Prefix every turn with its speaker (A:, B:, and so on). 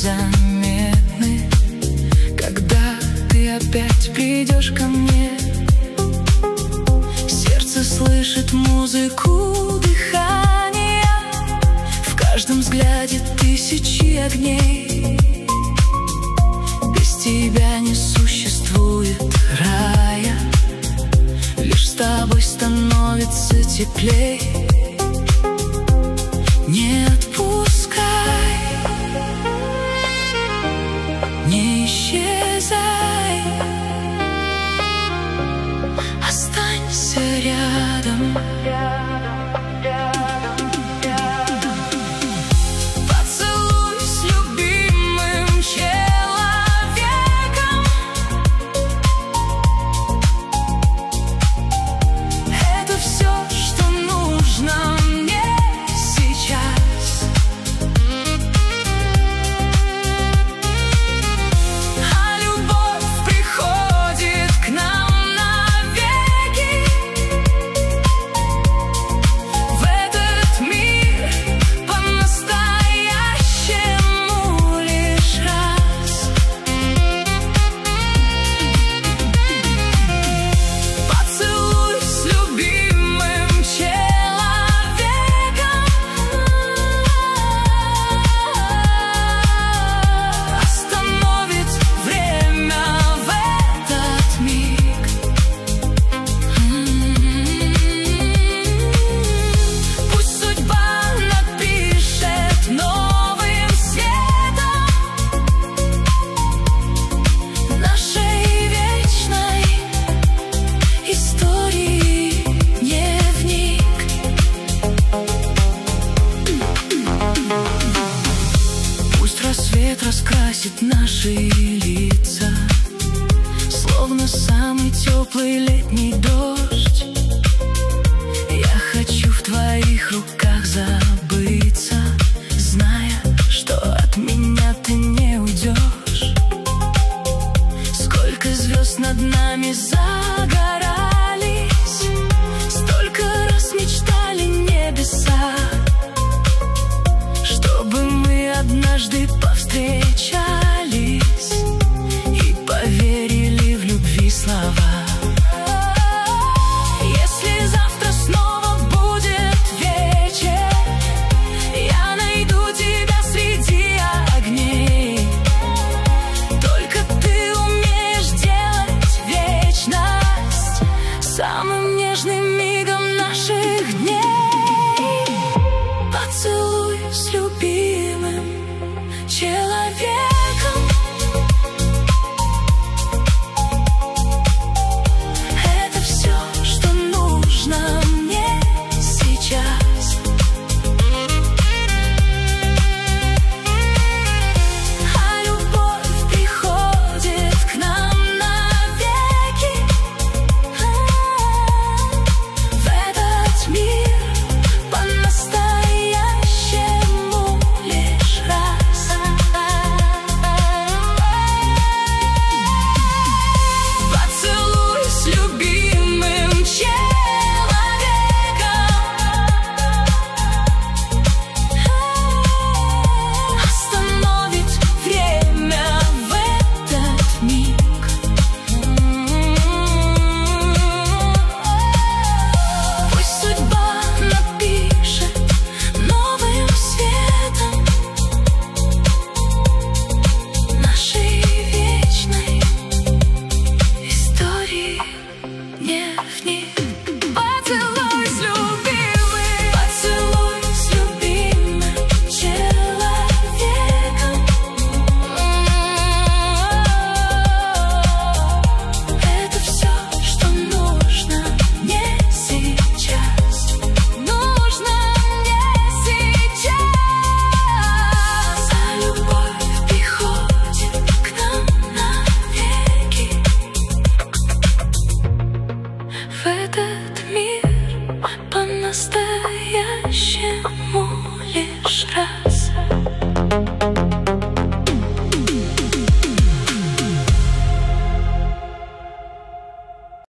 A: незаметны, когда ты опять придешь ко мне. Сердце слышит музыку дыхания, в каждом взгляде тысячи огней. Без тебя не существует рая, лишь с тобой становится теплей. Не отпускай, не исчезай, останься рядом. Поцелуй с любимым человеком. Это все, что нужно мне сейчас. А любовь приходит к нам навеки. В этот мир по-настоящему лишь раз. Поцелуй с любимым человеком остановит время в этот миг. Пусть судьба напишет новым цветом нашей вечной истории дневник. Пусть рассвет раскрасит наши лица, словно самый теплый летний дождь. Я хочу в твоих руках забыться, зная, что от меня ты не уйдешь. Сколько звезд над нами загорались, столько раз мечтали небеса, чтобы мы однажды повстречались и поверили в любви слова. Если завтра снова будет вечер, я найду тебя среди огней. Только ты умеешь делать вечность самым нежным мигом наших дней. Поцелуй с любовью